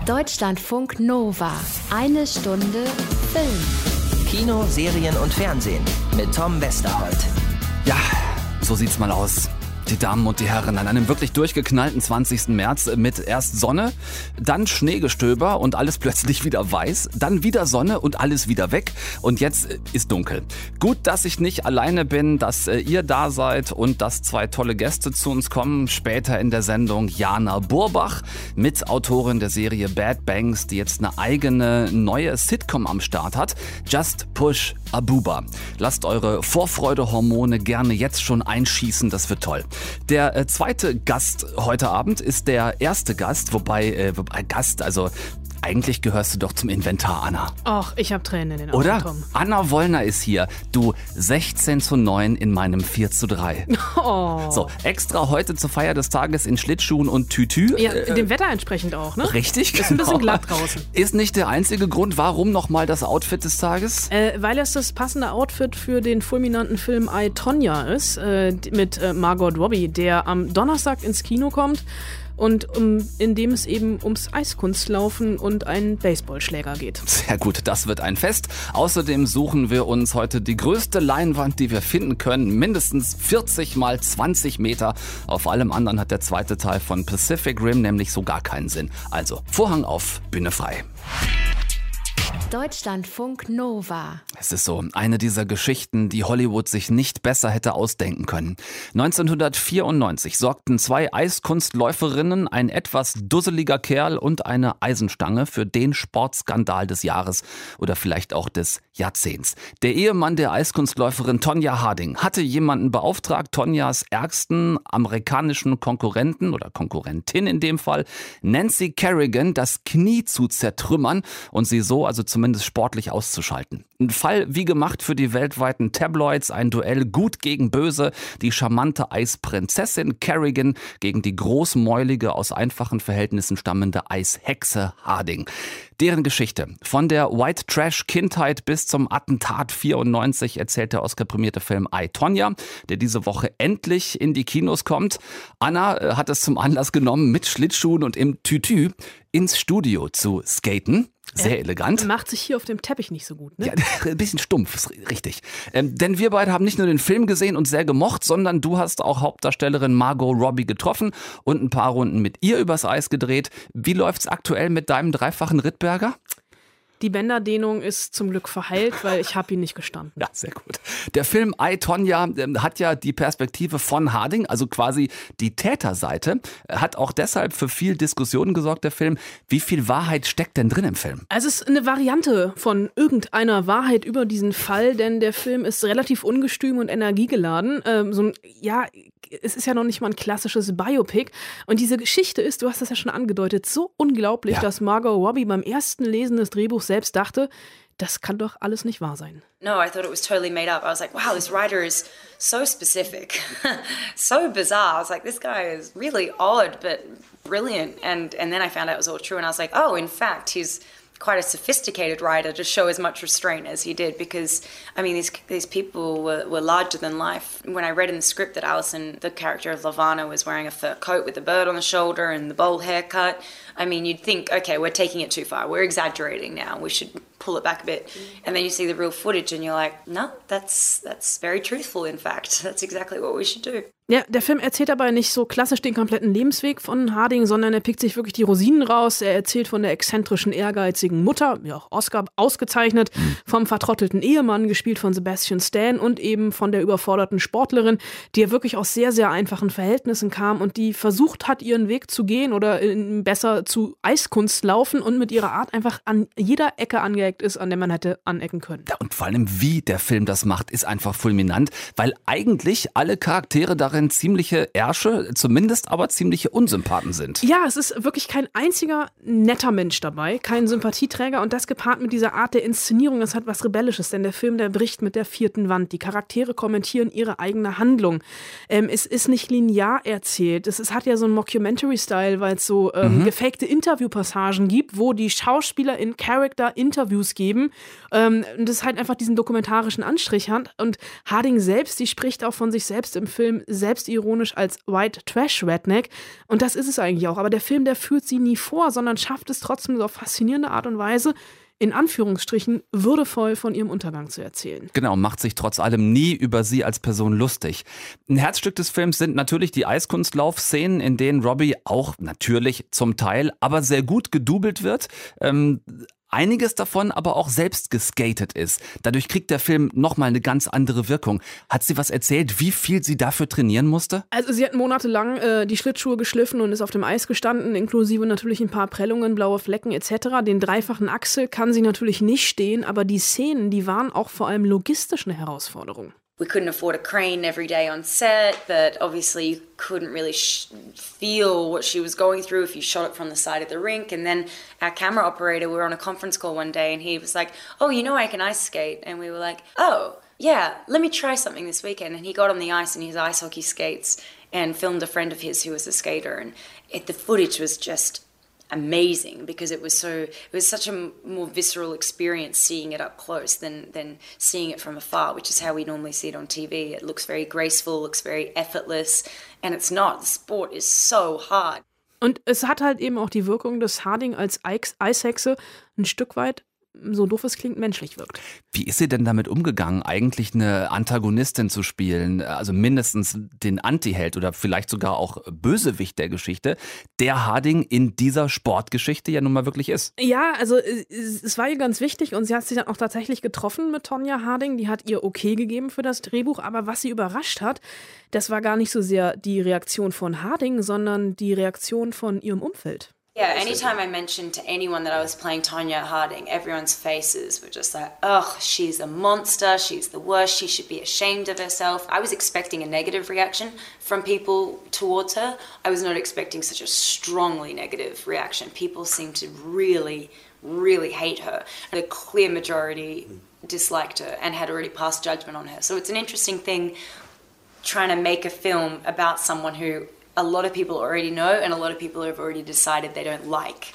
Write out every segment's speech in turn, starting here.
Deutschlandfunk Nova. Eine Stunde Film. Kino, Serien und Fernsehen mit Tom Westerholt. Ja, so sieht's mal aus. Die Damen und die Herren, an einem wirklich durchgeknallten 20. März mit erst Sonne, dann Schneegestöber und alles plötzlich wieder weiß, dann wieder Sonne und alles wieder weg und jetzt ist dunkel. Gut, dass ich nicht alleine bin, dass ihr da seid und dass zwei tolle Gäste zu uns kommen. Später in der Sendung Jana Burbach, Mitautorin der Serie Bad Banks, die jetzt eine eigene neue Sitcom am Start hat. Just Push Abuba. Lasst eure Vorfreudehormone gerne jetzt schon einschießen, das wird toll. Der zweite Gast heute Abend ist der erste Gast, wobei Gast, also eigentlich gehörst du doch zum Inventar, Anna. Och, ich hab Tränen in den Augen, oder? Tom. Anna Wollner ist hier. Du, 16:9 in meinem 4:3. Oh. So, extra heute zur Feier des Tages in Schlittschuhen und Tütü. Ja, dem Wetter entsprechend auch, ne? Richtig, Ist ein bisschen glatt draußen. Ist nicht der einzige Grund, warum nochmal das Outfit des Tages? Weil es das passende Outfit für den fulminanten Film I, Tonya ist, mit Margot Robbie, der am Donnerstag ins Kino kommt. Und in dem es eben ums Eiskunstlaufen und einen Baseballschläger geht. Sehr gut, das wird ein Fest. Außerdem suchen wir uns heute die größte Leinwand, die wir finden können. Mindestens 40 mal 20 Meter. Auf allem anderen hat der zweite Teil von Pacific Rim nämlich so gar keinen Sinn. Also, Vorhang auf, Bühne frei. Deutschlandfunk Nova. Es ist so, eine dieser Geschichten, die Hollywood sich nicht besser hätte ausdenken können. 1994 sorgten zwei Eiskunstläuferinnen, ein etwas dusseliger Kerl und eine Eisenstange für den Sportskandal des Jahres oder vielleicht auch des Jahrzehnts. Der Ehemann der Eiskunstläuferin Tonya Harding hatte jemanden beauftragt, Tonyas ärgsten amerikanischen Konkurrenten oder Konkurrentin in dem Fall, Nancy Kerrigan, das Knie zu zertrümmern und sie so also zumindest sportlich auszuschalten. Ein Fall wie gemacht für die weltweiten Tabloids, ein Duell gut gegen böse, die charmante Eisprinzessin Kerrigan gegen die großmäulige, aus einfachen Verhältnissen stammende Eishexe Harding. Deren Geschichte, von der White Trash Kindheit bis zum Attentat 94, erzählt der Oscar-prämierte Film I, Tonya, der diese Woche endlich in die Kinos kommt. Anna hat es zum Anlass genommen, mit Schlittschuhen und im Tütü ins Studio zu skaten. Sehr elegant. Macht sich hier auf dem Teppich nicht so gut, ne? Ja, ein bisschen stumpf, ist richtig. Denn wir beide haben nicht nur den Film gesehen und sehr gemocht, sondern du hast auch Hauptdarstellerin Margot Robbie getroffen und ein paar Runden mit ihr übers Eis gedreht. Wie läuft's aktuell mit deinem dreifachen Rittberger? Die Bänderdehnung ist zum Glück verheilt, weil ich habe ihn nicht gestanden. Ja, sehr gut. Der Film I, Tonya hat ja die Perspektive von Harding, also quasi die Täterseite. Hat auch deshalb für viel Diskussionen gesorgt, der Film. Wie viel Wahrheit steckt denn drin im Film? Also es ist eine Variante von irgendeiner Wahrheit über diesen Fall, denn der Film ist relativ ungestüm und energiegeladen. Es ist ja noch nicht mal ein klassisches Biopic. Und diese Geschichte ist, du hast das ja schon angedeutet, so unglaublich, dass Margot Robbie beim ersten Lesen des Drehbuchs selbst dachte, das kann doch alles nicht wahr sein. No, I thought it was totally made up. I was like, wow, this writer is so specific, so bizarre. I was like, this guy is really odd, but brilliant. And then I found out it was all true. And I was like, oh, in fact, he's quite a sophisticated writer to show as much restraint as he did, because I mean these people were larger than life. When I read in the script that Alison, the character of Lavana, was wearing a fur coat with a bird on the shoulder and the bowl haircut, I mean you'd think, okay, we're taking it too far, we're exaggerating now, we should pull it back a bit. And then you see the real footage and you're like, no, that's very truthful, in fact. That's exactly what we should do. Ja, der Film erzählt aber nicht so klassisch den kompletten Lebensweg von Harding, sondern er pickt sich wirklich die Rosinen raus. Er erzählt von der exzentrischen, ehrgeizigen Mutter, ja auch Oscar ausgezeichnet, vom vertrottelten Ehemann, gespielt von Sebastian Stan, und eben von der überforderten Sportlerin, die ja wirklich aus sehr, sehr einfachen Verhältnissen kam und die versucht hat, ihren Weg zu gehen oder besser zu Eiskunst laufen und mit ihrer Art einfach an jeder Ecke angeeckt ist, an der man hätte anecken können. Ja, und vor allem, wie der Film das macht, ist einfach fulminant, weil eigentlich alle Charaktere darin ziemliche Ärsche, zumindest aber ziemliche Unsympathen sind. Ja, es ist wirklich kein einziger netter Mensch dabei, kein Sympathieträger, und das gepaart mit dieser Art der Inszenierung, das hat was Rebellisches, denn der Film, der bricht mit der vierten Wand. Die Charaktere kommentieren ihre eigene Handlung. Es ist nicht linear erzählt, es hat ja so einen Mockumentary-Style, weil es so gefakte Interviewpassagen gibt, wo die Schauspieler in Character interviewt Interviews geben. Und das halt einfach diesen dokumentarischen Anstrich hat. Und Harding selbst, die spricht auch von sich selbst im Film selbstironisch als White Trash Redneck. Und das ist es eigentlich auch. Aber der Film, der führt sie nie vor, sondern schafft es trotzdem so auf faszinierende Art und Weise, in Anführungsstrichen würdevoll von ihrem Untergang zu erzählen. Genau, macht sich trotz allem nie über sie als Person lustig. Ein Herzstück des Films sind natürlich die Eiskunstlauf-Szenen, in denen Robbie auch natürlich zum Teil, aber sehr gut gedoubelt wird. Einiges davon aber auch selbst geskatet ist. Dadurch kriegt der Film nochmal eine ganz andere Wirkung. Hat sie was erzählt, wie viel sie dafür trainieren musste? Also sie hat monatelang die Schlittschuhe geschliffen und ist auf dem Eis gestanden, inklusive natürlich ein paar Prellungen, blaue Flecken etc. Den dreifachen Achsel kann sie natürlich nicht stehen, aber die Szenen, die waren auch vor allem logistisch eine Herausforderung. We couldn't afford a crane every day on set, but obviously you couldn't really feel what she was going through if you shot it from the side of the rink. And then our camera operator, we were on a conference call one day and he was like, oh, you know I can ice skate. And we were like, oh, yeah, let me try something this weekend. And he got on the ice in his ice hockey skates and filmed a friend of his who was a skater. And the footage was just amazing because it was such a more visceral experience seeing it up close than seeing it from afar, which is how we normally see it on TV. It looks very graceful, looks very effortless, and it's not. The sport is so hard. Und es hat halt eben auch die Wirkung, dass Harding als Eishexe ein Stück weit, so doof es klingt, menschlich wirkt. Wie ist sie denn damit umgegangen, eigentlich eine Antagonistin zu spielen, also mindestens den Antiheld oder vielleicht sogar auch Bösewicht der Geschichte, der Harding in dieser Sportgeschichte ja nun mal wirklich ist? Ja, also es war ihr ganz wichtig und sie hat sich dann auch tatsächlich getroffen mit Tonya Harding, die hat ihr okay gegeben für das Drehbuch, aber was sie überrascht hat, das war gar nicht so sehr die Reaktion von Harding, sondern die Reaktion von ihrem Umfeld. Yeah, anytime I mentioned to anyone that I was playing Tonya Harding, everyone's faces were just like, ugh, she's a monster, she's the worst, she should be ashamed of herself. I was expecting a negative reaction from people towards her. I was not expecting such a strongly negative reaction. People seemed to really, really hate her. A clear majority disliked her and had already passed judgment on her. So it's an interesting thing trying to make a film about someone who a lot of people already know and a lot of people have already decided they don't like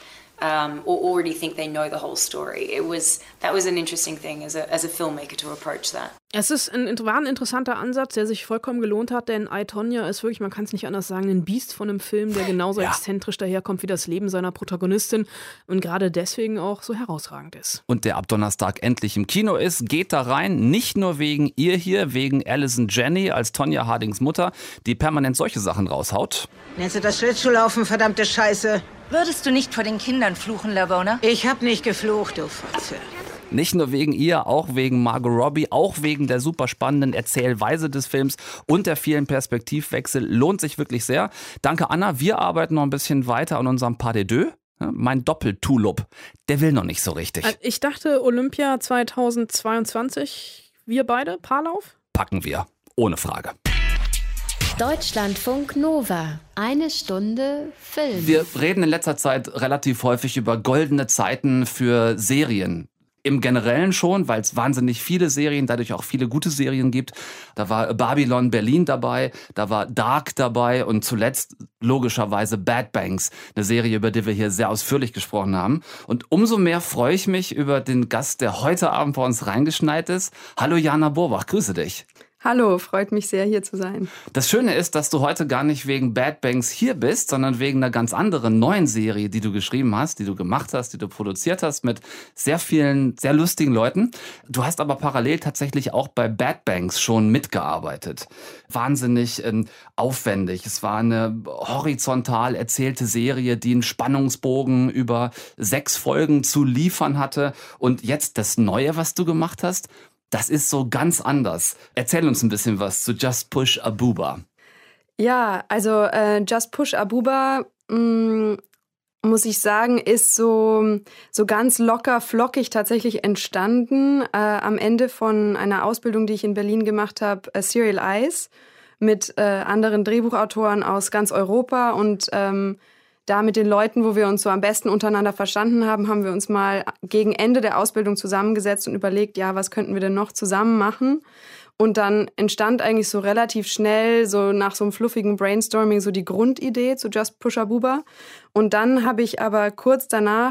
or already think they know the whole story. That was an interesting thing as a filmmaker to approach that. Es war ein interessanter Ansatz, der sich vollkommen gelohnt hat, denn I, Tonya ist wirklich, man kann es nicht anders sagen, ein Biest von einem Film, der genauso exzentrisch daherkommt wie das Leben seiner Protagonistin und gerade deswegen auch so herausragend ist. Und der ab Donnerstag endlich im Kino ist, geht da rein, nicht nur wegen ihr hier, wegen Allison Janney als Tonya Hardings Mutter, die permanent solche Sachen raushaut. Nennst du das Schlittschuhlaufen, verdammte Scheiße? Würdest du nicht vor den Kindern fluchen, Lavona? Ich hab nicht geflucht, du Fotze. Nicht nur wegen ihr, auch wegen Margot Robbie, auch wegen der super spannenden Erzählweise des Films und der vielen Perspektivwechsel. Lohnt sich wirklich sehr. Danke, Anna. Wir arbeiten noch ein bisschen weiter an unserem Pas de deux. Mein Doppel-Tulip, der will noch nicht so richtig. Ich dachte Olympia 2022, wir beide, Paarlauf? Packen wir, ohne Frage. Deutschlandfunk Nova. Eine Stunde Film. Wir reden in letzter Zeit relativ häufig über goldene Zeiten für Serien. Im Generellen schon, weil es wahnsinnig viele Serien, dadurch auch viele gute Serien gibt. Da war Babylon Berlin dabei, da war Dark dabei und zuletzt logischerweise Bad Banks, eine Serie, über die wir hier sehr ausführlich gesprochen haben. Und umso mehr freue ich mich über den Gast, der heute Abend bei uns reingeschneit ist. Hallo Jana Burbach, grüße dich. Hallo, freut mich sehr, hier zu sein. Das Schöne ist, dass du heute gar nicht wegen Bad Banks hier bist, sondern wegen einer ganz anderen neuen Serie, die du geschrieben hast, die du gemacht hast, die du produziert hast mit sehr vielen, sehr lustigen Leuten. Du hast aber parallel tatsächlich auch bei Bad Banks schon mitgearbeitet. Wahnsinnig aufwendig. Es war eine horizontal erzählte Serie, die einen Spannungsbogen über 6 Folgen zu liefern hatte. Und jetzt das Neue, was du gemacht hast, das ist so ganz anders. Erzähl uns ein bisschen was zu Just Push Abuba. Ja, also Just Push Abuba, muss ich sagen, ist so ganz locker, flockig tatsächlich entstanden. Am Ende von einer Ausbildung, die ich in Berlin gemacht habe, Serial Eyes, mit anderen Drehbuchautoren aus ganz Europa und da mit den Leuten, wo wir uns so am besten untereinander verstanden haben, haben wir uns mal gegen Ende der Ausbildung zusammengesetzt und überlegt, ja, was könnten wir denn noch zusammen machen? Und dann entstand eigentlich so relativ schnell, so nach so einem fluffigen Brainstorming, so die Grundidee zu Just Push Abuba. Und dann habe ich aber kurz danach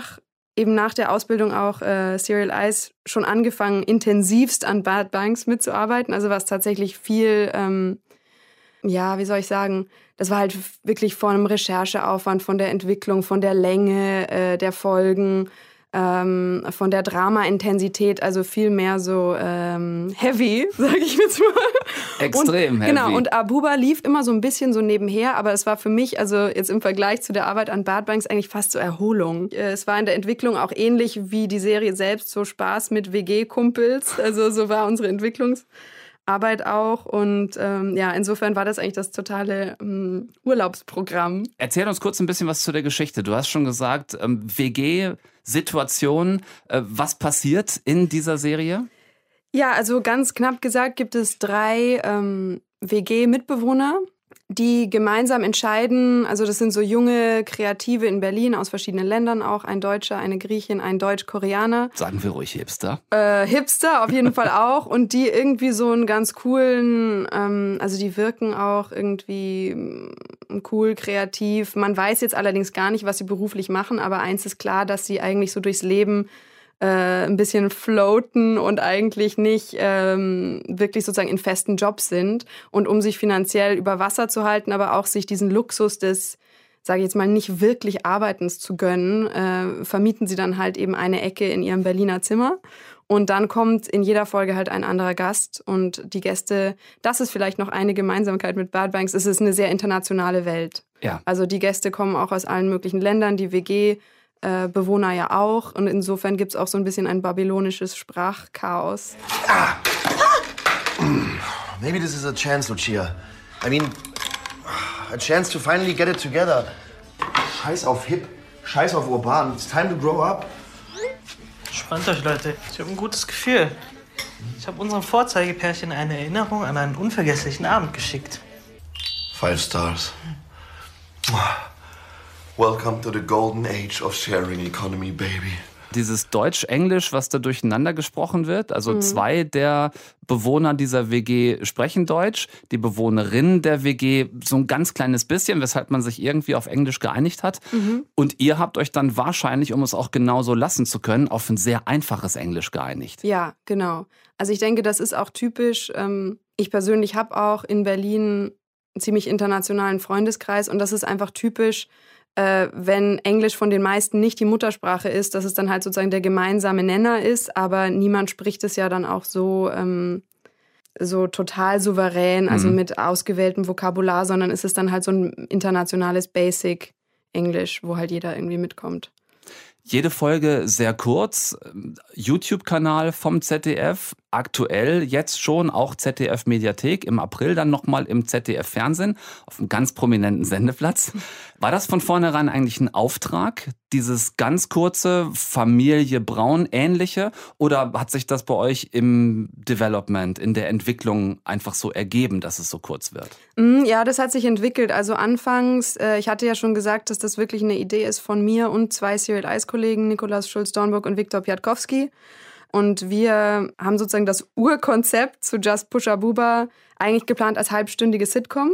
eben nach der Ausbildung auch Serial Eyes schon angefangen, intensivst an Bad Banks mitzuarbeiten. Also was tatsächlich viel, wie soll ich sagen, das war halt wirklich von einem Rechercheaufwand, von der Entwicklung, von der Länge der Folgen, von der Drama-Intensität, also viel mehr so heavy, sage ich jetzt mal. Extrem heavy. Genau, und Abuba lief immer so ein bisschen so nebenher, aber es war für mich, also jetzt im Vergleich zu der Arbeit an Bad Banks, eigentlich fast so Erholung. Es war in der Entwicklung auch ähnlich wie die Serie selbst, so Spaß mit WG-Kumpels, also so war unsere Entwicklungsarbeit auch und insofern war das eigentlich das totale Urlaubsprogramm. Erzähl uns kurz ein bisschen was zu der Geschichte. Du hast schon gesagt, WG-Situation. Was passiert in dieser Serie? Ja, also ganz knapp gesagt gibt es 3 WG-Mitbewohner, die gemeinsam entscheiden, also das sind so junge Kreative in Berlin aus verschiedenen Ländern auch, ein Deutscher, eine Griechin, ein Deutsch-Koreaner. Sagen wir ruhig Hipster. Hipster auf jeden Fall auch und die irgendwie so einen ganz coolen, also die wirken auch irgendwie cool, kreativ. Man weiß jetzt allerdings gar nicht, was sie beruflich machen, aber eins ist klar, dass sie eigentlich so durchs Leben ein bisschen floaten und eigentlich nicht wirklich sozusagen in festen Jobs sind. Und um sich finanziell über Wasser zu halten, aber auch sich diesen Luxus des, sage ich jetzt mal, nicht wirklich Arbeitens zu gönnen, vermieten sie dann halt eben eine Ecke in ihrem Berliner Zimmer. Und dann kommt in jeder Folge halt ein anderer Gast. Und die Gäste, das ist vielleicht noch eine Gemeinsamkeit mit Bad Banks, es ist eine sehr internationale Welt. Ja. Also die Gäste kommen auch aus allen möglichen Ländern, die WG-Bewohner ja auch. Und insofern gibt es auch so ein bisschen ein babylonisches Sprachchaos. Maybe this is a chance, Lucia. I mean, a chance to finally get it together. Scheiß auf hip, scheiß auf urban. It's time to grow up. Spannt euch, Leute. Ich habe ein gutes Gefühl. Ich habe unserem Vorzeigepärchen eine Erinnerung an einen unvergesslichen Abend geschickt. 5 stars. Welcome to the golden age of sharing economy, baby. Dieses Deutsch-Englisch, was da durcheinander gesprochen wird, also 2 der Bewohner dieser WG sprechen Deutsch, die Bewohnerin der WG so ein ganz kleines bisschen, weshalb man sich irgendwie auf Englisch geeinigt hat. Und ihr habt euch dann wahrscheinlich, um es auch genauso lassen zu können, auf ein sehr einfaches Englisch geeinigt. Ja, genau. Also ich denke, das ist auch typisch. Ich persönlich habe auch in Berlin einen ziemlich internationalen Freundeskreis und das ist einfach typisch, wenn Englisch von den meisten nicht die Muttersprache ist, dass es dann halt sozusagen der gemeinsame Nenner ist, aber niemand spricht es ja dann auch so total souverän, also mit ausgewähltem Vokabular, sondern ist es dann halt so ein internationales Basic-Englisch, wo halt jeder irgendwie mitkommt. Jede Folge sehr kurz, YouTube-Kanal vom ZDF, aktuell jetzt schon auch ZDF-Mediathek, im April dann nochmal im ZDF-Fernsehen, auf einem ganz prominenten Sendeplatz. War das von vornherein eigentlich ein Auftrag, dieses ganz kurze Familie Braun-ähnliche, oder hat sich das bei euch im Development, in der Entwicklung einfach so ergeben, dass es so kurz wird? Ja, das hat sich entwickelt. Also anfangs, ich hatte ja schon gesagt, dass das wirklich eine Idee ist von mir und 2 Serial Eyes-Kollegen, Nikolaus Schulz-Dornburg und Viktor Piatkowski. Und wir haben sozusagen das Urkonzept zu Just Push Abuba eigentlich geplant als halbstündige Sitcom.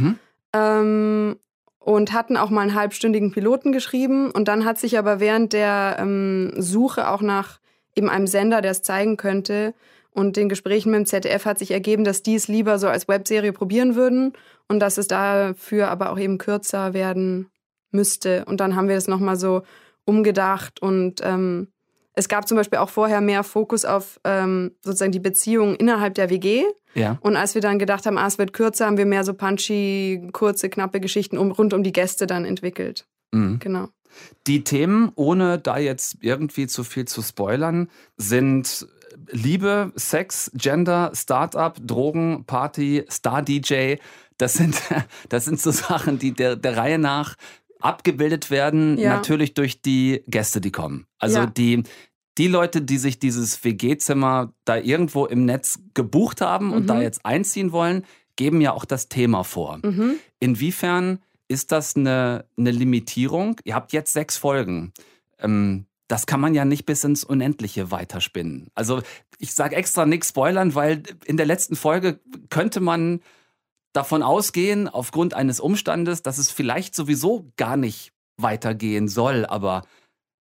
Und hatten auch mal einen halbstündigen Piloten geschrieben. Und dann hat sich aber während der Suche auch nach eben einem Sender, der es zeigen könnte, und den Gesprächen mit dem ZDF hat sich ergeben, dass die es lieber so als Webserie probieren würden und dass es dafür aber auch eben kürzer werden müsste. Und dann haben wir es nochmal so umgedacht und es gab zum Beispiel auch vorher mehr Fokus auf sozusagen die Beziehungen innerhalb der WG. Ja. Und als wir dann gedacht haben, es wird kürzer, haben wir mehr so punchy, kurze, knappe Geschichten rund um die Gäste dann entwickelt. Genau. Die Themen, ohne da jetzt irgendwie zu viel zu spoilern, sind Liebe, Sex, Gender, Startup, Drogen, Party, Star-DJ. Das sind so Sachen, die der Reihe nach abgebildet werden, natürlich durch die Gäste, die kommen. Also die Leute, die sich dieses WG-Zimmer da irgendwo im Netz gebucht haben und da jetzt einziehen wollen, geben ja auch das Thema vor. Inwiefern ist das eine Limitierung? Ihr habt jetzt 6 Folgen. Das kann man ja nicht bis ins Unendliche weiterspinnen. Also ich sage extra nichts spoilern, weil in der letzten Folge könnte man davon ausgehen, aufgrund eines Umstandes, dass es vielleicht sowieso gar nicht weitergehen soll. Aber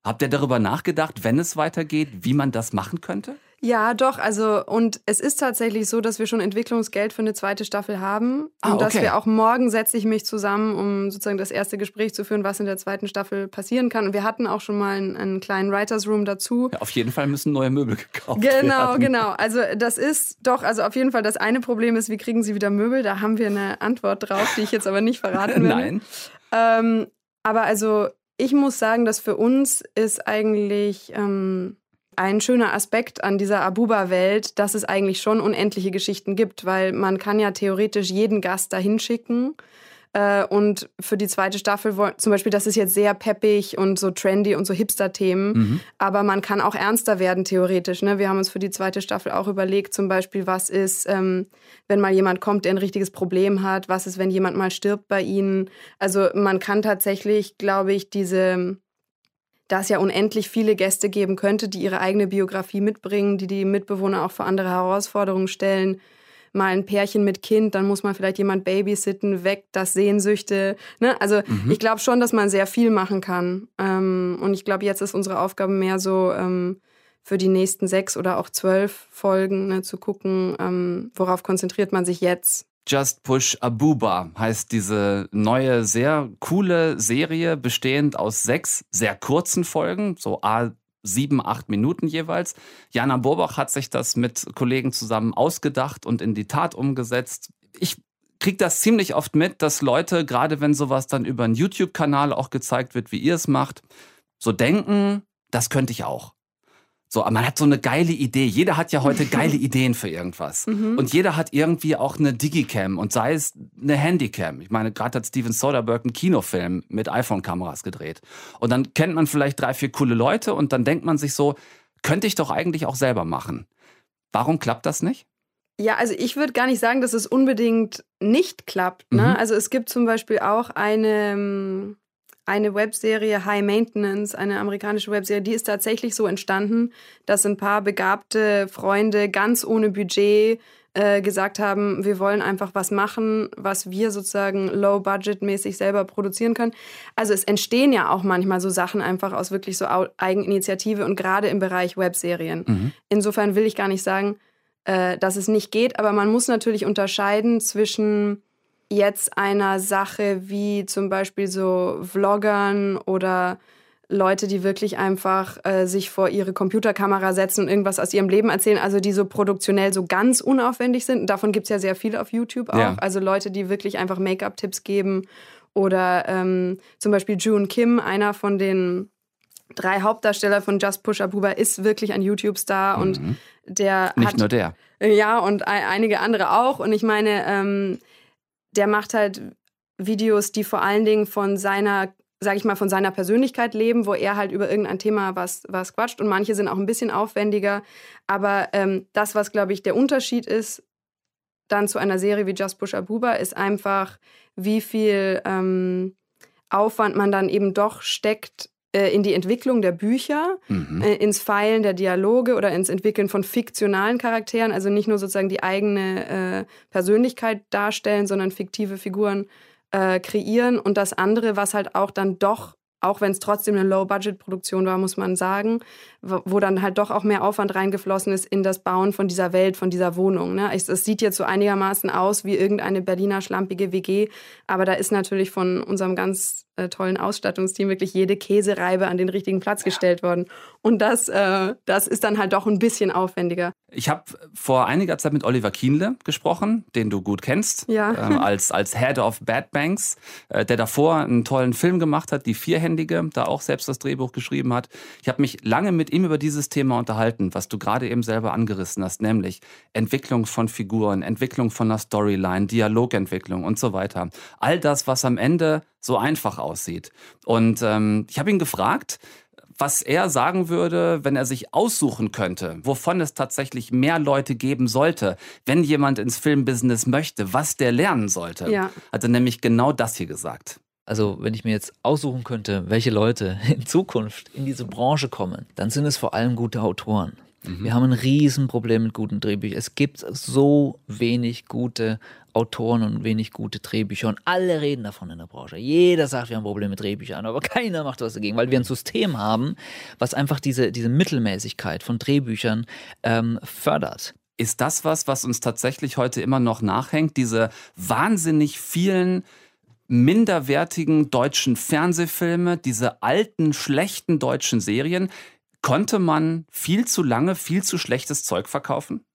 Habt ihr darüber nachgedacht, wenn es weitergeht, wie man das machen könnte? Ja, doch, also und es ist tatsächlich so, dass wir schon Entwicklungsgeld für eine zweite Staffel haben und dass wir auch morgen setze ich mich zusammen, um sozusagen das erste Gespräch zu führen, was in der zweiten Staffel passieren kann. Und wir hatten auch schon mal einen kleinen Writers Room dazu. Ja, auf jeden Fall müssen neue Möbel gekauft werden. Genau. Also das ist doch, also auf jeden Fall das eine Problem ist, wie kriegen Sie wieder Möbel? Da haben wir eine Antwort drauf, die ich jetzt aber nicht verraten werde. Nein. Aber also ich muss sagen, dass für uns ist eigentlich ein schöner Aspekt an dieser Abuba-Welt, dass es eigentlich schon unendliche Geschichten gibt, weil man kann ja theoretisch jeden Gast dahin schicken. Und für die zweite Staffel, zum Beispiel, das ist jetzt sehr peppig und so trendy und so Hipster-Themen, aber man kann auch ernster werden theoretisch. Ne? Wir haben uns für die zweite Staffel auch überlegt, zum Beispiel, was ist, wenn mal jemand kommt, der ein richtiges Problem hat, was ist, wenn jemand mal stirbt bei ihnen. Also man kann tatsächlich, glaube ich, da es ja unendlich viele Gäste geben könnte, die ihre eigene Biografie mitbringen, die Mitbewohner auch vor andere Herausforderungen stellen. Mal ein Pärchen mit Kind, dann muss man vielleicht jemand babysitten, weg, das Sehnsüchte. Ne? Also ich glaube schon, dass man sehr viel machen kann. Und ich glaube, jetzt ist unsere Aufgabe mehr so für die nächsten 6 oder auch 12 Folgen zu gucken, worauf konzentriert man sich jetzt. Just Push Abuba heißt diese neue, sehr coole Serie, bestehend aus 6 sehr kurzen Folgen, so 7, 8 Minuten jeweils. Jana Borbach hat sich das mit Kollegen zusammen ausgedacht und in die Tat umgesetzt. Ich kriege das ziemlich oft mit, dass Leute, gerade wenn sowas dann über einen YouTube-Kanal auch gezeigt wird, wie ihr es macht, so denken, das könnte ich auch. So, man hat so eine geile Idee. Jeder hat ja heute geile Ideen für irgendwas. Und jeder hat irgendwie auch eine Digicam und sei es eine Handycam. Ich meine, gerade hat Steven Soderbergh einen Kinofilm mit iPhone-Kameras gedreht. Und dann kennt man vielleicht 3, 4 coole Leute und dann denkt man sich so, könnte ich doch eigentlich auch selber machen. Warum klappt das nicht? Ja, also ich würde gar nicht sagen, dass es unbedingt nicht klappt. Ne? Also es gibt zum Beispiel auch eine Webserie, High Maintenance, eine amerikanische Webserie, die ist tatsächlich so entstanden, dass ein paar begabte Freunde ganz ohne Budget gesagt haben, wir wollen einfach was machen, was wir sozusagen low-budget-mäßig selber produzieren können. Also es entstehen ja auch manchmal so Sachen einfach aus wirklich so Eigeninitiative und gerade im Bereich Webserien. Insofern will ich gar nicht sagen, dass es nicht geht, aber man muss natürlich unterscheiden zwischen jetzt einer Sache wie zum Beispiel so Vloggern oder Leute, die wirklich einfach sich vor ihre Computerkamera setzen und irgendwas aus ihrem Leben erzählen, also die so produktionell so ganz unaufwendig sind. Davon gibt es ja sehr viele auf YouTube auch. Ja. Also Leute, die wirklich einfach Make-up-Tipps geben. Oder zum Beispiel June Kim, einer von den 3 Hauptdarsteller von Just Push Abuba, ist wirklich ein YouTube-Star. Und der Nicht nur der. Ja, und einige andere auch. Und ich meine, der macht halt Videos, die vor allen Dingen von seiner Persönlichkeit leben, wo er halt über irgendein Thema was quatscht. Und manche sind auch ein bisschen aufwendiger. Aber das, was, glaube ich, der Unterschied ist dann zu einer Serie wie Just Push Abuba, ist einfach, wie viel Aufwand man dann eben doch steckt in die Entwicklung der Bücher, ins Feilen der Dialoge oder ins Entwickeln von fiktionalen Charakteren, also nicht nur sozusagen die eigene Persönlichkeit darstellen, sondern fiktive Figuren kreieren. Und das andere, was halt auch dann doch, auch wenn es trotzdem eine Low-Budget-Produktion war, muss man sagen, wo dann halt doch auch mehr Aufwand reingeflossen ist in das Bauen von dieser Welt, von dieser Wohnung. Ne? Es sieht jetzt so einigermaßen aus wie irgendeine Berliner schlampige WG, aber da ist natürlich von unserem ganz tollen Ausstattungsteam wirklich jede Käsereibe an den richtigen Platz gestellt worden. Und das ist dann halt doch ein bisschen aufwendiger. Ich habe vor einiger Zeit mit Oliver Kienle gesprochen, den du gut kennst, als Head of Bad Banks, der davor einen tollen Film gemacht hat, Die Vierhändige, da auch selbst das Drehbuch geschrieben hat. Ich habe mich lange mit ihm über dieses Thema unterhalten, was du gerade eben selber angerissen hast, nämlich Entwicklung von Figuren, Entwicklung von einer Storyline, Dialogentwicklung und so weiter. All das, was am Ende so einfach aussieht. Und ich habe ihn gefragt, was er sagen würde, wenn er sich aussuchen könnte, wovon es tatsächlich mehr Leute geben sollte, wenn jemand ins Filmbusiness möchte, was der lernen sollte. Ja. Hat er nämlich genau das hier gesagt. Also wenn ich mir jetzt aussuchen könnte, welche Leute in Zukunft in diese Branche kommen, dann sind es vor allem gute Autoren. Wir haben ein Riesenproblem mit guten Drehbüchern. Es gibt so wenig gute Autoren und wenig gute Drehbücher und alle reden davon in der Branche. Jeder sagt, wir haben Probleme mit Drehbüchern, aber keiner macht was dagegen, weil wir ein System haben, was einfach diese Mittelmäßigkeit von Drehbüchern fördert. Ist das was uns tatsächlich heute immer noch nachhängt? Diese wahnsinnig vielen minderwertigen deutschen Fernsehfilme, diese alten, schlechten deutschen Serien. Konnte man viel zu lange, viel zu schlechtes Zeug verkaufen?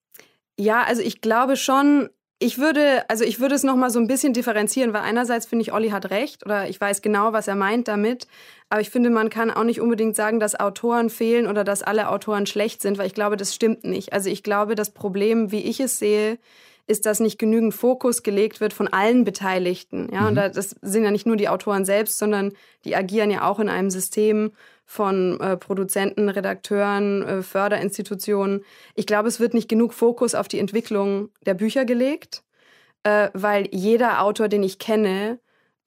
Ja, also ich glaube schon, ich würde es nochmal so ein bisschen differenzieren, weil einerseits finde ich, Olli hat recht oder ich weiß genau, was er meint damit, aber ich finde, man kann auch nicht unbedingt sagen, dass Autoren fehlen oder dass alle Autoren schlecht sind, weil ich glaube, das stimmt nicht. Also ich glaube, das Problem, wie ich es sehe, ist, dass nicht genügend Fokus gelegt wird von allen Beteiligten. Ja? Und das sind ja nicht nur die Autoren selbst, sondern die agieren ja auch in einem System von Produzenten, Redakteuren, Förderinstitutionen. Ich glaube, es wird nicht genug Fokus auf die Entwicklung der Bücher gelegt, weil jeder Autor, den ich kenne,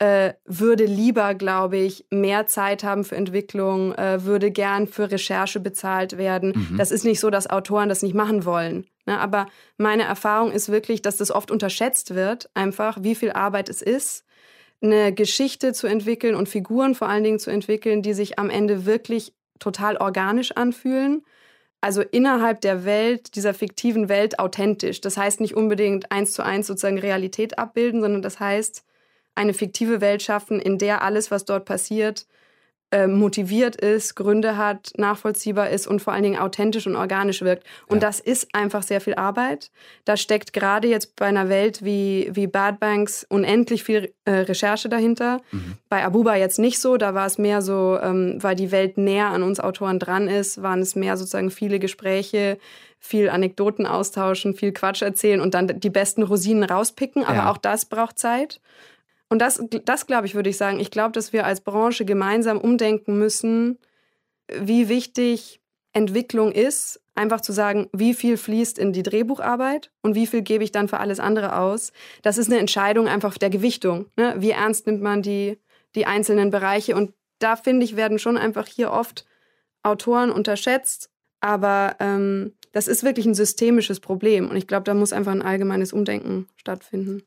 würde lieber, glaube ich, mehr Zeit haben für Entwicklung, würde gern für Recherche bezahlt werden. Das ist nicht so, dass Autoren das nicht machen wollen. Ne? Aber meine Erfahrung ist wirklich, dass das oft unterschätzt wird, einfach wie viel Arbeit es ist, eine Geschichte zu entwickeln und Figuren vor allen Dingen zu entwickeln, die sich am Ende wirklich total organisch anfühlen. Also innerhalb der Welt, dieser fiktiven Welt authentisch. Das heißt nicht unbedingt 1:1 sozusagen Realität abbilden, sondern das heißt eine fiktive Welt schaffen, in der alles, was dort passiert, motiviert ist, Gründe hat, nachvollziehbar ist und vor allen Dingen authentisch und organisch wirkt. Und das ist einfach sehr viel Arbeit. Da steckt gerade jetzt bei einer Welt wie Bad Banks unendlich viel Recherche dahinter. Bei Abuba jetzt nicht so, da war es mehr so, weil die Welt näher an uns Autoren dran ist, waren es mehr sozusagen viele Gespräche, viel Anekdoten austauschen, viel Quatsch erzählen und dann die besten Rosinen rauspicken. Aber auch das braucht Zeit. Und das glaube ich, würde ich sagen. Ich glaube, dass wir als Branche gemeinsam umdenken müssen, wie wichtig Entwicklung ist. Einfach zu sagen, wie viel fließt in die Drehbucharbeit und wie viel gebe ich dann für alles andere aus. Das ist eine Entscheidung einfach der Gewichtung. Ne? Wie ernst nimmt man die einzelnen Bereiche? Und da, finde ich, werden schon einfach hier oft Autoren unterschätzt. Aber das ist wirklich ein systemisches Problem. Und ich glaube, da muss einfach ein allgemeines Umdenken stattfinden.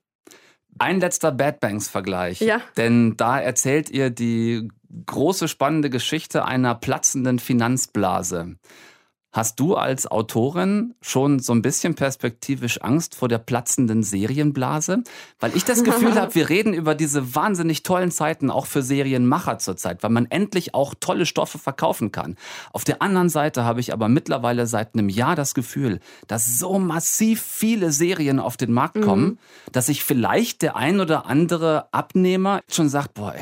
Ein letzter Bad Banks-Vergleich, ja. Denn da erzählt ihr die große, spannende Geschichte einer platzenden Finanzblase. Hast du als Autorin schon so ein bisschen perspektivisch Angst vor der platzenden Serienblase? Weil ich das Gefühl habe, wir reden über diese wahnsinnig tollen Zeiten auch für Serienmacher zurzeit, weil man endlich auch tolle Stoffe verkaufen kann. Auf der anderen Seite habe ich aber mittlerweile seit einem Jahr das Gefühl, dass so massiv viele Serien auf den Markt kommen, dass sich vielleicht der ein oder andere Abnehmer schon sagt, boah,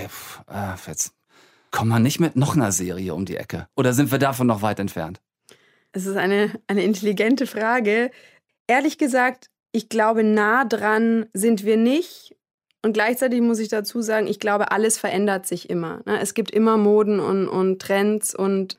jetzt kommen wir nicht mit noch einer Serie um die Ecke. Oder sind wir davon noch weit entfernt? Es ist eine intelligente Frage. Ehrlich gesagt, ich glaube, nah dran sind wir nicht. Und gleichzeitig muss ich dazu sagen, ich glaube, alles verändert sich immer. Es gibt immer Moden und Trends und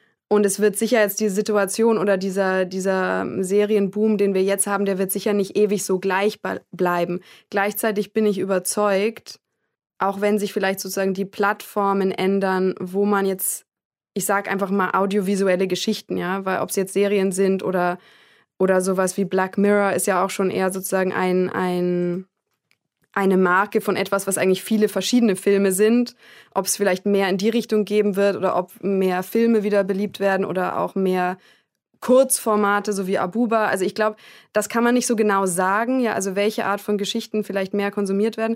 es wird sicher jetzt die Situation oder dieser Serienboom, den wir jetzt haben, der wird sicher nicht ewig so gleich bleiben. Gleichzeitig bin ich überzeugt, auch wenn sich vielleicht sozusagen die Plattformen ändern, wo man jetzt, ich sage einfach mal audiovisuelle Geschichten, ja, weil ob es jetzt Serien sind oder sowas wie Black Mirror ist ja auch schon eher sozusagen eine Marke von etwas, was eigentlich viele verschiedene Filme sind. Ob es vielleicht mehr in die Richtung geben wird oder ob mehr Filme wieder beliebt werden oder auch mehr Kurzformate, so wie Abuba. Also ich glaube, das kann man nicht so genau sagen, ja, also welche Art von Geschichten vielleicht mehr konsumiert werden.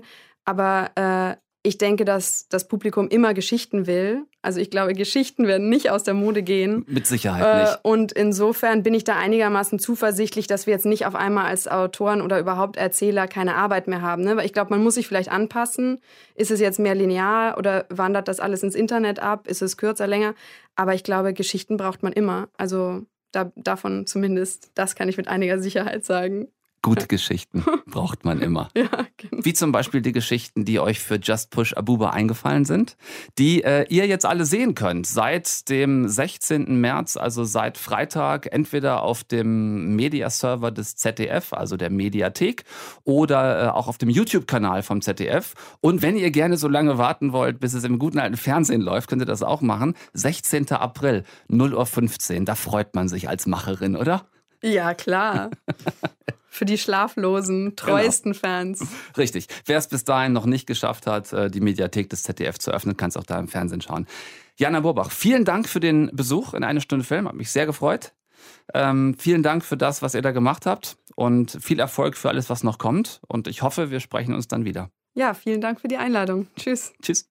Aber ich denke, dass das Publikum immer Geschichten will. Also ich glaube, Geschichten werden nicht aus der Mode gehen. Mit Sicherheit nicht. Und insofern bin ich da einigermaßen zuversichtlich, dass wir jetzt nicht auf einmal als Autoren oder überhaupt Erzähler keine Arbeit mehr haben. Ne? Weil ich glaube, man muss sich vielleicht anpassen. Ist es jetzt mehr linear oder wandert das alles ins Internet ab? Ist es kürzer, länger? Aber ich glaube, Geschichten braucht man immer. Also davon zumindest, das kann ich mit einiger Sicherheit sagen. Gute Geschichten braucht man immer. Ja, genau. Wie zum Beispiel die Geschichten, die euch für Just Push Abuba eingefallen sind, die ihr jetzt alle sehen könnt. Seit dem 16. März, also seit Freitag, entweder auf dem Mediaserver des ZDF, also der Mediathek, oder auch auf dem YouTube-Kanal vom ZDF. Und wenn ihr gerne so lange warten wollt, bis es im guten alten Fernsehen läuft, könnt ihr das auch machen. 16. April, 0:15 Uhr. Da freut man sich als Macherin, oder? Ja, klar. Für die schlaflosen, treuesten Fans. Richtig. Wer es bis dahin noch nicht geschafft hat, die Mediathek des ZDF zu öffnen, kann es auch da im Fernsehen schauen. Jana Burbach, vielen Dank für den Besuch in Eine Stunde Film. Hat mich sehr gefreut. Vielen Dank für das, was ihr da gemacht habt. Und viel Erfolg für alles, was noch kommt. Und ich hoffe, wir sprechen uns dann wieder. Ja, vielen Dank für die Einladung. Tschüss. Tschüss.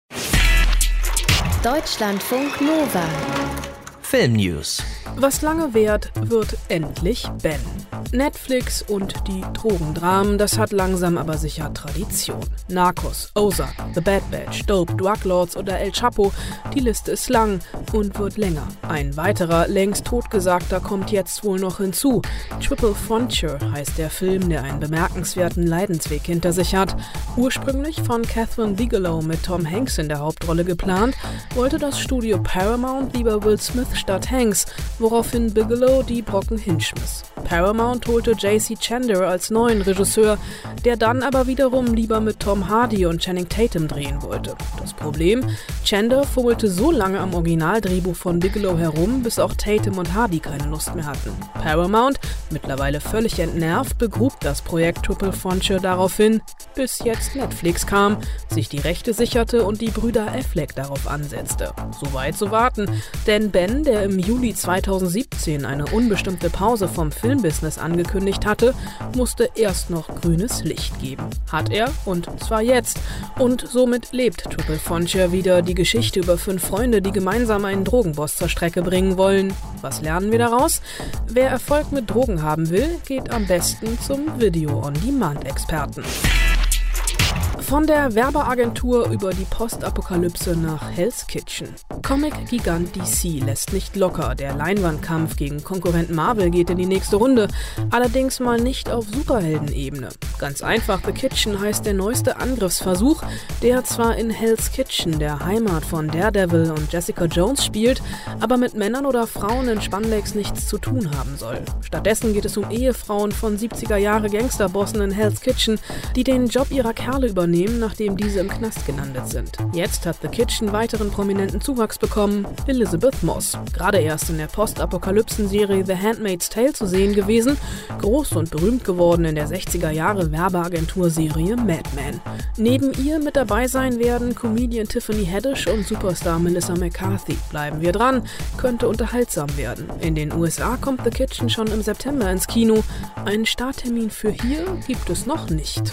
Deutschlandfunk Nova. Film-News. Was lange währt, wird endlich Ben. Netflix und die Drogendramen, das hat langsam aber sicher Tradition. Narcos, Ozark, The Bad Batch, Dope, Drug Lords oder El Chapo, die Liste ist lang und wird länger. Ein weiterer, längst totgesagter, kommt jetzt wohl noch hinzu. Triple Frontier heißt der Film, der einen bemerkenswerten Leidensweg hinter sich hat. Ursprünglich von Catherine Bigelow mit Tom Hanks in der Hauptrolle geplant, wollte das Studio Paramount lieber Will Smith statt Hanks, woraufhin Bigelow die Brocken hinschmiss. Paramount holte J.C. Chandler als neuen Regisseur, der dann aber wiederum lieber mit Tom Hardy und Channing Tatum drehen wollte. Das Problem? Chandler fummelte so lange am Originaldrehbuch von Bigelow herum, bis auch Tatum und Hardy keine Lust mehr hatten. Paramount, mittlerweile völlig entnervt, begrub das Projekt Triple Frontier daraufhin, bis jetzt Netflix kam, sich die Rechte sicherte und die Brüder Affleck darauf ansetzte. Soweit zu warten, denn Ben, der im Juli 2017 eine unbestimmte Pause vom Filmbusiness angekündigt hatte, musste erst noch grünes Licht geben. Hat er, und zwar jetzt. Und somit lebt Triple Frontier wieder die Geschichte über 5 Freunde, die gemeinsam einen Drogenboss zur Strecke bringen wollen. Was lernen wir daraus? Wer Erfolg mit Drogen haben will, geht am besten zum Video-on-Demand-Experten. Von der Werbeagentur über die Postapokalypse nach Hell's Kitchen. Comic-Gigant DC lässt nicht locker. Der Leinwandkampf gegen Konkurrent Marvel geht in die nächste Runde. Allerdings mal nicht auf Superheldenebene. Ganz einfach, The Kitchen heißt der neueste Angriffsversuch, der zwar in Hell's Kitchen, der Heimat von Daredevil und Jessica Jones, spielt, aber mit Männern oder Frauen in Spandex nichts zu tun haben soll. Stattdessen geht es um Ehefrauen von 70er-Jahre-Gangsterbossen in Hell's Kitchen, die den Job ihrer Kerle übernehmen, nachdem diese im Knast gelandet sind. Jetzt hat The Kitchen weiteren prominenten Zuwachs bekommen, Elizabeth Moss. Gerade erst in der Postapokalypsen-Serie The Handmaid's Tale zu sehen gewesen, groß und berühmt geworden in der 60er-Jahre-Werbeagentur-Serie Mad Men. Neben ihr mit dabei sein werden Comedian Tiffany Haddish und Superstar Melissa McCarthy. Bleiben wir dran, könnte unterhaltsam werden. In den USA kommt The Kitchen schon im September ins Kino. Einen Starttermin für hier gibt es noch nicht.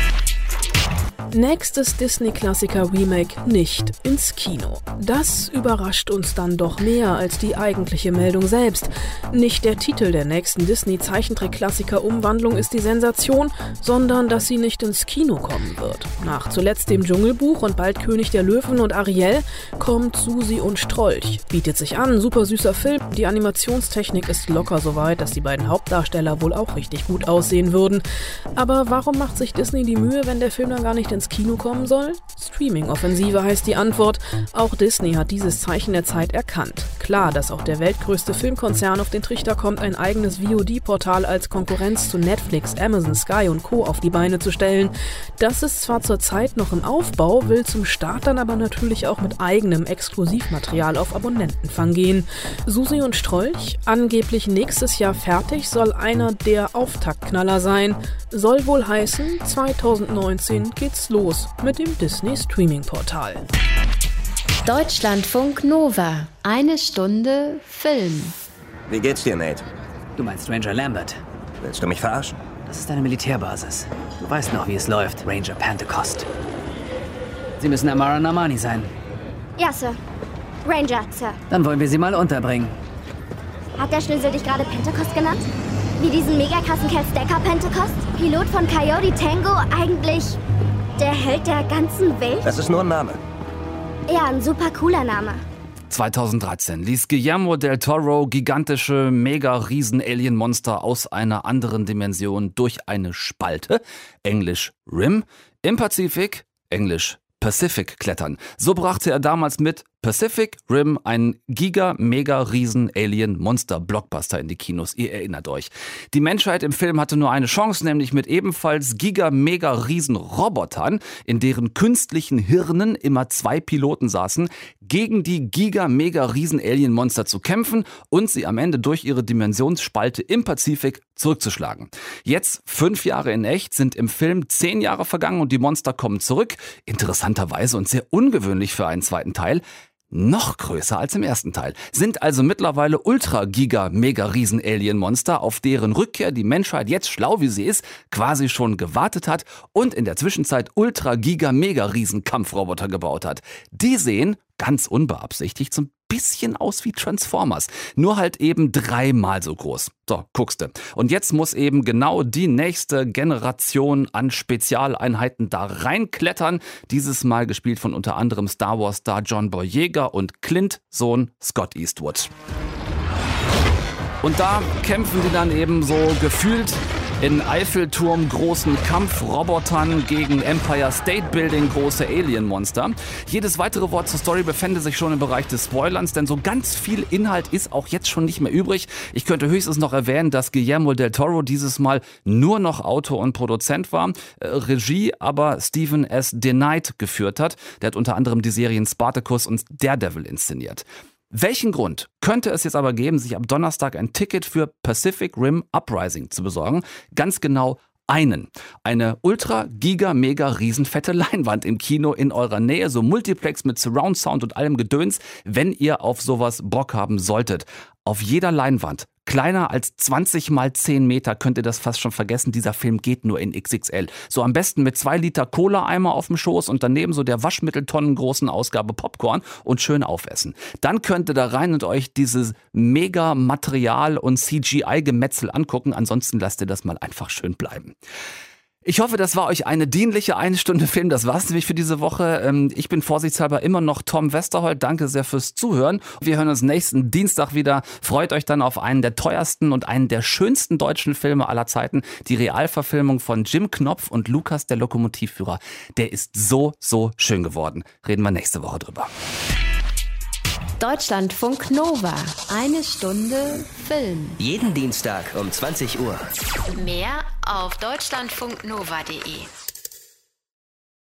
Nächstes Disney-Klassiker-Remake nicht ins Kino. Das überrascht uns dann doch mehr als die eigentliche Meldung selbst. Nicht der Titel der nächsten Disney-Zeichentrick-Klassiker-Umwandlung ist die Sensation, sondern dass sie nicht ins Kino kommen wird. Nach zuletzt dem Dschungelbuch und bald König der Löwen und Ariel kommt Susi und Strolch. Bietet sich an, super süßer Film. Die Animationstechnik ist locker so weit, dass die beiden Hauptdarsteller wohl auch richtig gut aussehen würden. Aber warum macht sich Disney die Mühe, wenn der Film dann gar nicht ins Kino kommen soll? Streaming-Offensive heißt die Antwort. Auch Disney hat dieses Zeichen der Zeit erkannt. Klar, dass auch der weltgrößte Filmkonzern auf den Trichter kommt, ein eigenes VOD-Portal als Konkurrenz zu Netflix, Amazon, Sky und Co. auf die Beine zu stellen. Das ist zwar zurzeit noch im Aufbau, will zum Start dann aber natürlich auch mit eigenem Exklusivmaterial auf Abonnentenfang gehen. Susi und Strolch, angeblich nächstes Jahr fertig, soll einer der Auftaktknaller sein. Soll wohl heißen, 2019 geht's los mit dem Disney-Streaming-Portal. Deutschlandfunk Nova. Eine Stunde Film. Wie geht's dir, Nate? Du meinst Ranger Lambert? Willst du mich verarschen? Das ist eine Militärbasis. Du weißt noch, wie es läuft, Ranger Pentecost. Sie müssen Amara Namani sein. Ja, Sir. Ranger, Sir. Dann wollen wir sie mal unterbringen. Hat der Schnösel dich gerade Pentecost genannt? Wie diesen mega krassen Cal Stacker Pentecost? Pilot von Coyote Tango? Eigentlich der Held der ganzen Welt? Das ist nur ein Name. Ja, ein super cooler Name. 2013 ließ Guillermo del Toro gigantische, mega-Riesen-Alien-Monster aus einer anderen Dimension durch eine Spalte, englisch Rim, im Pazifik, englisch Pacific, klettern. So brachte er damals mit Pacific Rim einen Giga-Mega-Riesen-Alien-Monster-Blockbuster in die Kinos. Ihr erinnert euch. Die Menschheit im Film hatte nur eine Chance, nämlich mit ebenfalls Giga-Mega-Riesen-Robotern, in deren künstlichen Hirnen immer 2 Piloten saßen, gegen die Giga-Mega-Riesen-Alien-Monster zu kämpfen und sie am Ende durch ihre Dimensionsspalte im Pazifik zurückzuschlagen. Jetzt, 5 Jahre in echt, sind im Film 10 Jahre vergangen und die Monster kommen zurück. Interessanterweise und sehr ungewöhnlich für einen zweiten Teil. Noch größer als im ersten Teil. Sind also mittlerweile Ultra-Giga-Mega-Riesen-Alien-Monster, auf deren Rückkehr die Menschheit jetzt, schlau wie sie ist, quasi schon gewartet hat und in der Zwischenzeit Ultra-Giga-Mega-Riesen-Kampfroboter gebaut hat. Die sehen, ganz unbeabsichtigt, so ein bisschen aus wie Transformers. Nur halt eben 3-mal so groß. So, guckste. Und jetzt muss eben genau die nächste Generation an Spezialeinheiten da reinklettern. Dieses Mal gespielt von unter anderem Star Wars-Star John Boyega und Clint, Sohn Scott Eastwood. Und da kämpfen die dann eben so gefühlt in Eiffelturm großen Kampfrobotern gegen Empire State Building große Alien-Monster. Jedes weitere Wort zur Story befände sich schon im Bereich des Spoilerns, denn so ganz viel Inhalt ist auch jetzt schon nicht mehr übrig. Ich könnte höchstens noch erwähnen, dass Guillermo del Toro dieses Mal nur noch Autor und Produzent war, Regie aber Stephen S. DeKnight geführt hat. Der hat unter anderem die Serien Spartacus und Daredevil inszeniert. Welchen Grund könnte es jetzt aber geben, sich am Donnerstag ein Ticket für Pacific Rim Uprising zu besorgen? Ganz genau einen. Eine ultra-giga-mega-riesenfette Leinwand im Kino in eurer Nähe, so Multiplex mit Surround Sound und allem Gedöns, wenn ihr auf sowas Bock haben solltet. Auf jeder Leinwand, kleiner als 20 mal 10 Meter, könnt ihr das fast schon vergessen, dieser Film geht nur in XXL. So am besten mit 2 Liter Cola-Eimer auf dem Schoß und daneben so der Waschmitteltonnen-großen Ausgabe Popcorn und schön aufessen. Dann könnt ihr da rein und euch dieses Mega-Material und CGI-Gemetzel angucken, ansonsten lasst ihr das mal einfach schön bleiben. Ich hoffe, das war euch eine dienliche 1 Stunde Film. Das war's nämlich für diese Woche. Ich bin vorsichtshalber immer noch Tom Westerholt. Danke sehr fürs Zuhören. Wir hören uns nächsten Dienstag wieder. Freut euch dann auf einen der teuersten und einen der schönsten deutschen Filme aller Zeiten. Die Realverfilmung von Jim Knopf und Lukas, der Lokomotivführer. Der ist so, so schön geworden. Reden wir nächste Woche drüber. Deutschlandfunk Nova. 1 Stunde Film. Jeden Dienstag um 20 Uhr. Mehr auf deutschlandfunknova.de.